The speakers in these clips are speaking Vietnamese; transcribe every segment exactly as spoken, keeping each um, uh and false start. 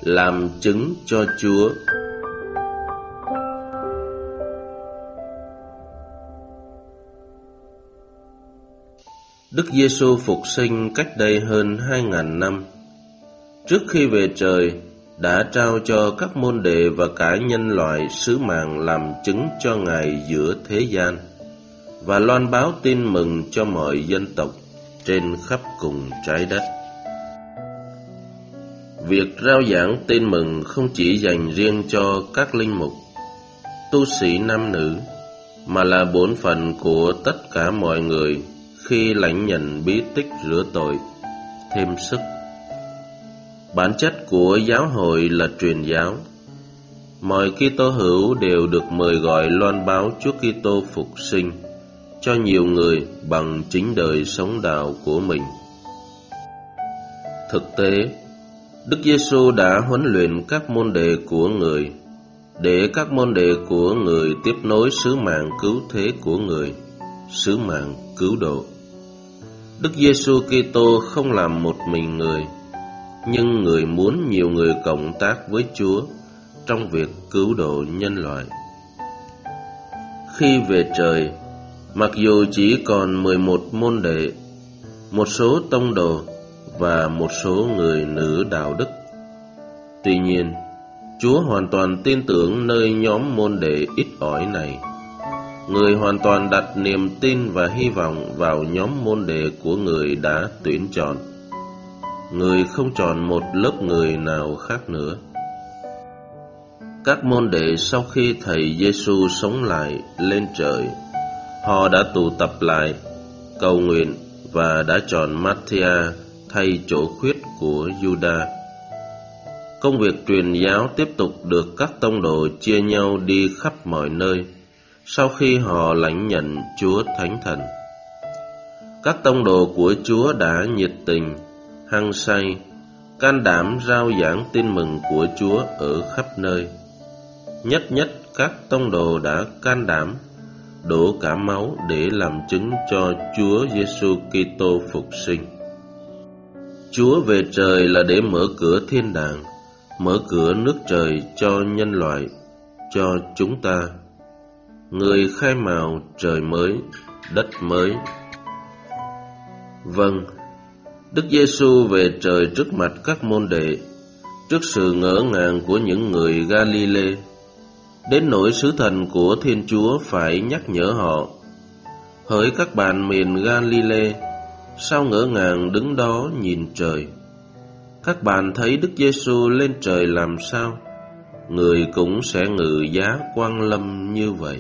làm chứng cho Chúa. Đức Giêsu phục sinh cách đây hơn hai ngàn năm. Trước khi về trời, đã trao cho các môn đệ và cả nhân loại sứ mạng làm chứng cho Ngài giữa thế gian và loan báo tin mừng cho mọi dân tộc trên khắp cùng trái đất. Việc rao giảng tin mừng không chỉ dành riêng cho các linh mục, tu sĩ nam nữ, mà là bổn phận của tất cả mọi người khi lãnh nhận bí tích rửa tội, thêm sức. Bản chất của giáo hội là truyền giáo. Mọi Kitô hữu đều được mời gọi loan báo Chúa Kitô phục sinh cho nhiều người bằng chính đời sống đạo của mình. Thực tế, Đức Giêsu đã huấn luyện các môn đệ của người để các môn đệ của người tiếp nối sứ mạng cứu thế của người, sứ mạng cứu độ. Đức Giêsu Kitô không làm một mình người, nhưng người muốn nhiều người cộng tác với Chúa trong việc cứu độ nhân loại. Khi về trời, mặc dù chỉ còn mười một môn đệ, một số tông đồ và một số người nữ đạo đức, tuy nhiên, Chúa hoàn toàn tin tưởng nơi nhóm môn đệ ít ỏi này. Người hoàn toàn đặt niềm tin và hy vọng vào nhóm môn đệ của người đã tuyển chọn. Người không chọn một lớp người nào khác nữa. Các môn đệ sau khi Thầy Giêsu sống lại lên trời, họ đã tụ tập lại, cầu nguyện và đã chọn Ma-thi-a thay chỗ khuyết của Giu-đa. Công việc truyền giáo tiếp tục được các tông đồ chia nhau đi khắp mọi nơi sau khi họ lãnh nhận Chúa Thánh Thần. Các tông đồ của Chúa đã nhiệt tình, hăng say, can đảm rao giảng tin mừng của Chúa ở khắp nơi. Nhất nhất các tông đồ đã can đảm đổ cả máu để làm chứng cho Chúa Giêsu Kitô phục sinh. Chúa về trời là để mở cửa thiên đàng, mở cửa nước trời cho nhân loại, cho chúng ta. Người khai mào trời mới, đất mới. Vâng, Đức Giêsu về trời trước mặt các môn đệ, trước sự ngỡ ngàng của những người Ga-li-lê, đến nỗi sứ thần của Thiên Chúa phải nhắc nhở họ: hỡi các bạn miền Ga-li-lê, sao ngỡ ngàng đứng đó nhìn trời? Các bạn thấy Đức Giêsu lên trời làm sao, người cũng sẽ ngự giá quang lâm như vậy.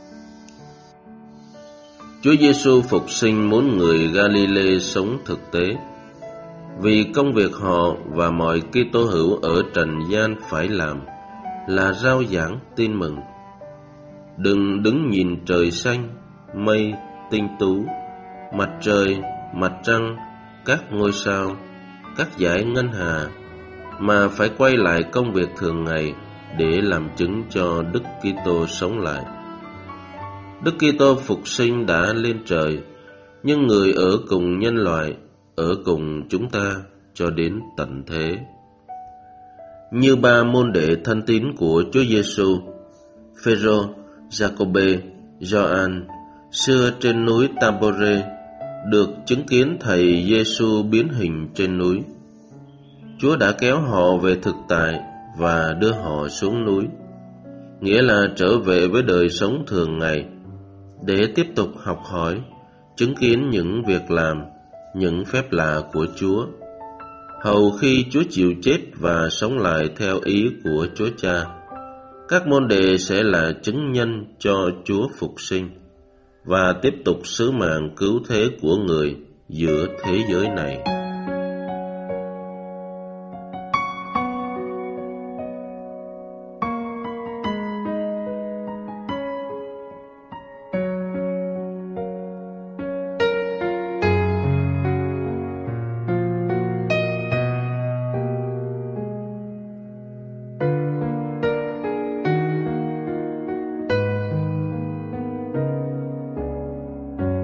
Chúa Giêsu phục sinh muốn người Ga-li-lê sống thực tế, vì công việc họ và mọi Kitô hữu ở trần gian phải làm là rao giảng tin mừng. Đừng đứng nhìn trời xanh, mây, tinh tú, mặt trời, mặt trăng, các ngôi sao, các dải ngân hà, mà phải quay lại công việc thường ngày để làm chứng cho Đức Kitô sống lại. Đức Kitô phục sinh đã lên trời, nhưng người ở cùng nhân loại, ở cùng chúng ta cho đến tận thế. Như ba môn đệ thân tín của Chúa Giêsu, Phêrô, Giacôbê, Gioan, xưa trên núi Tabore, được chứng kiến Thầy Giêsu biến hình trên núi. Chúa đã kéo họ về thực tại và đưa họ xuống núi, nghĩa là trở về với đời sống thường ngày, để tiếp tục học hỏi, chứng kiến những việc làm, những phép lạ của Chúa. Hầu khi Chúa chịu chết và sống lại theo ý của Chúa Cha, các môn đệ sẽ là chứng nhân cho Chúa phục sinh và tiếp tục sứ mạng cứu thế của người giữa thế giới này.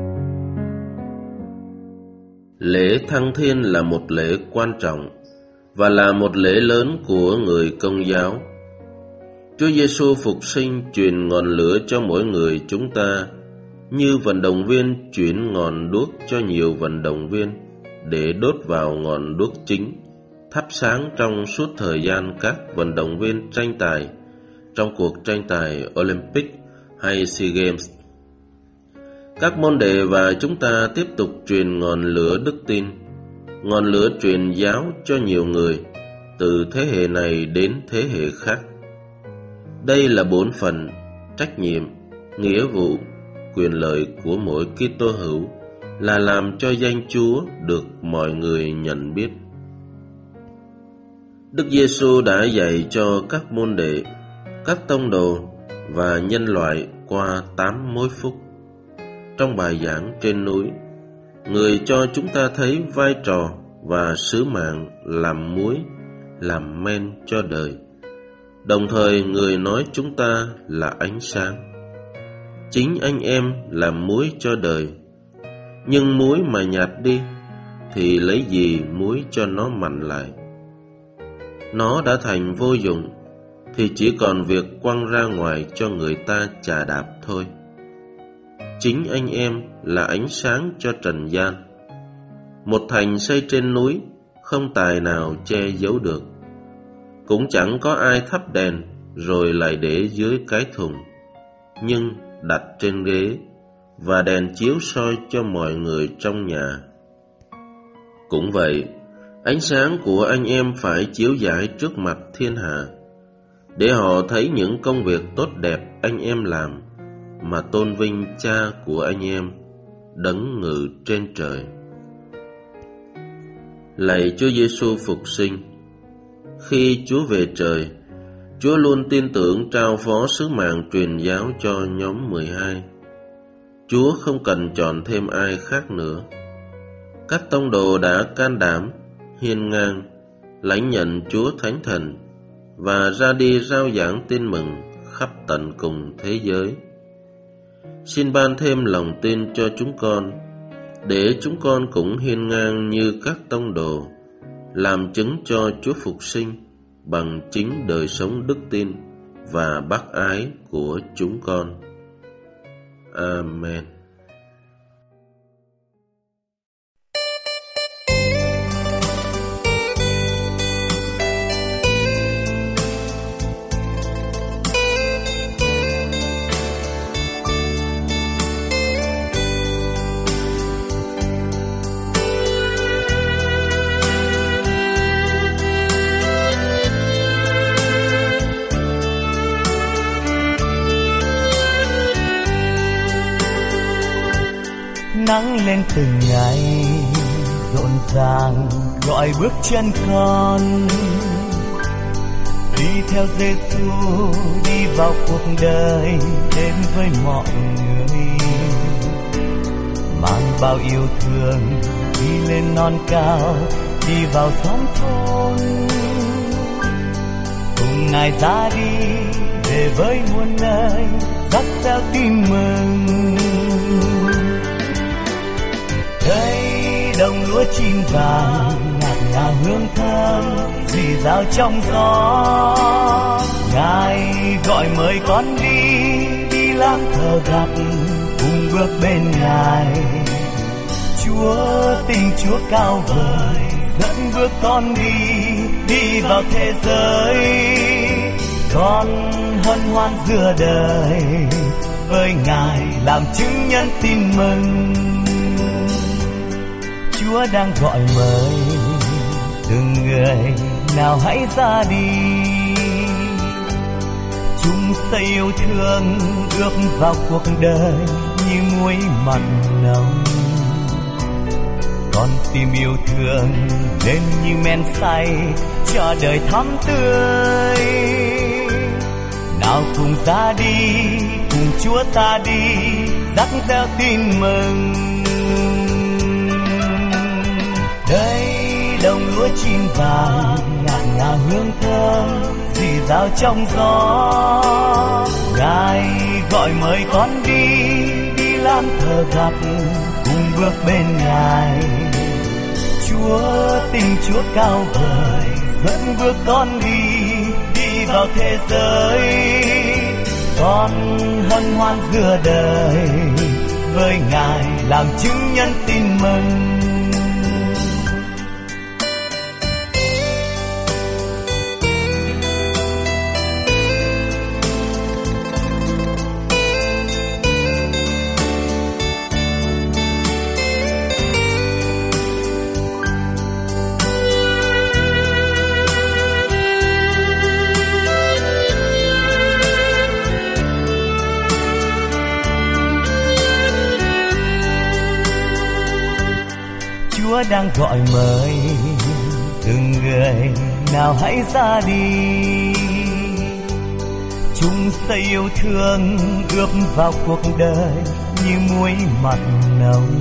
Lễ thăng thiên là một lễ quan trọng, và là một lễ lớn của người Công giáo. Chúa Giêsu phục sinh truyền ngọn lửa cho mỗi người chúng ta, như vận động viên chuyển ngọn đuốc cho nhiều vận động viên để đốt vào ngọn đuốc chính, thắp sáng trong suốt thời gian các vận động viên tranh tài trong cuộc tranh tài Olympic hay SEA Games. Các môn đệ và chúng ta tiếp tục truyền ngọn lửa đức tin, ngọn lửa truyền giáo cho nhiều người, từ thế hệ này đến thế hệ khác. Đây là bổn phận, trách nhiệm, nghĩa vụ, quyền lợi của mỗi Kitô hữu, là làm cho danh Chúa được mọi người nhận biết. Đức Giêsu đã dạy cho các môn đệ, các tông đồ và nhân loại qua tám mối phúc. Trong bài giảng trên núi, Người cho chúng ta thấy vai trò và sứ mạng làm muối, làm men cho đời. Đồng thời Người nói chúng ta là ánh sáng. Chính anh em làm muối cho đời. Nhưng muối mà nhạt đi thì lấy gì muối cho nó mặn lại? Nó đã thành vô dụng thì chỉ còn việc quăng ra ngoài cho người ta chà đạp thôi. Chính anh em là ánh sáng cho trần gian. Một thành xây trên núi không tài nào che giấu được. Cũng chẳng có ai thắp đèn rồi lại để dưới cái thùng, nhưng đặt trên ghế, và đèn chiếu soi cho mọi người trong nhà. Cũng vậy, ánh sáng của anh em phải chiếu rải trước mặt thiên hạ, để họ thấy những công việc tốt đẹp anh em làm, mà tôn vinh Cha của anh em, đấng ngự trên trời. Lạy Chúa Giêsu phục sinh, khi Chúa về trời, Chúa luôn tin tưởng trao phó sứ mạng truyền giáo cho nhóm mười hai. Chúa không cần chọn thêm ai khác nữa. Các tông đồ đã can đảm, hiên ngang, lãnh nhận Chúa Thánh Thần và ra đi rao giảng tin mừng khắp tận cùng thế giới. Xin ban thêm lòng tin cho chúng con, để chúng con cũng hiên ngang như các tông đồ, làm chứng cho Chúa phục sinh bằng chính đời sống đức tin và bác ái của chúng con. Amen. Nắng lên từng ngày rộn ràng gọi bước chân con, đi theo Giêsu đi vào cuộc đời đến với mọi người, mang bao yêu thương đi lên non cao, đi vào xóm thôn, cùng Ngài ra đi về với muôn nơi dắt theo tin mừng. Thấy đồng lúa chín vàng ngạt ngào hương thơm rì rào trong gió, Ngài gọi mời con đi đi lang thờ gặp cùng bước bên Ngài. Chúa tình Chúa cao vời dẫn bước con đi đi vào thế giới, con hân hoan giữa đời với Ngài làm chứng nhân tin mừng. Chúa đang gọi mời từng người nào hãy ra đi, chung xây yêu thương ước vào cuộc đời như muối mặn nồng. Con tim yêu thương nên như men say cho đời thắm tươi. Nào cùng ra đi, cùng Chúa ta đi, dắt theo tin mừng. Đây đồng lúa chín vàng ngạt ngào hương thơm rì rào trong gió, Ngài gọi mời con đi đi lang thờ gặp cùng bước bên Ngài. Chúa tình Chúa cao vời dẫn bước con đi, đi vào thế giới. Con hân hoan giữa đời, với Ngài làm chứng nhân tin mừng. Chúa đang gọi mời từng người nào hãy ra đi, chung xây yêu thương ướp vào cuộc đời như muối mặn nồng.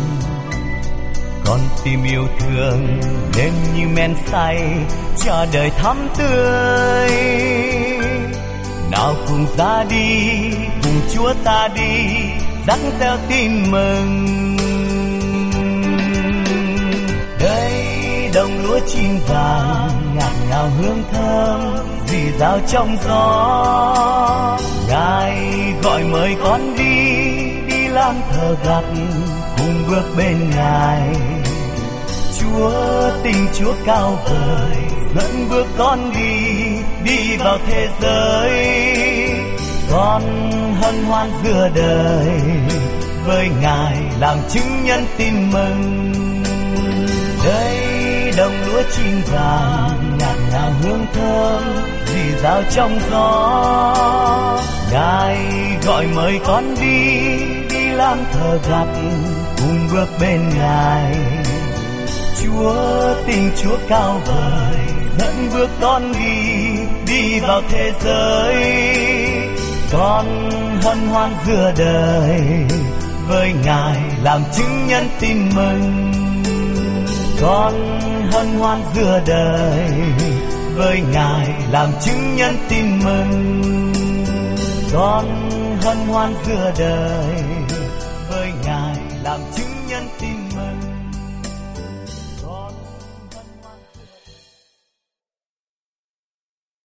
Con tim yêu thương lên như men say cho đời thắm tươi. Nào cùng ra đi, cùng Chúa ta đi, dắt theo tin mừng. Đây đồng lúa chín vàng ngạt ngào hương thơm rì rào trong gió. Ngài gọi mời con đi, đi lang thờ gặt cùng bước bên Ngài. Chúa tình Chúa cao vời dẫn bước con đi, đi vào thế giới. Con hân hoan giữa đời, với Ngài làm chứng nhân tin mừng. Đây đồng lúa chín vàng ngạt ngào hương thơm rì rào trong gió. Ngài gọi mời con đi, đi lang thờ gặt cùng bước bên Ngài. Chúa tình Chúa cao vời dẫn bước con đi, đi vào thế giới. Con hân hoan giữa đời, với Ngài làm chứng nhân tin mừng. Con hân hoan giữa đời, với Ngài làm chứng nhân tin mừng. Con hân hoan giữa đời, với Ngài làm chứng nhân tin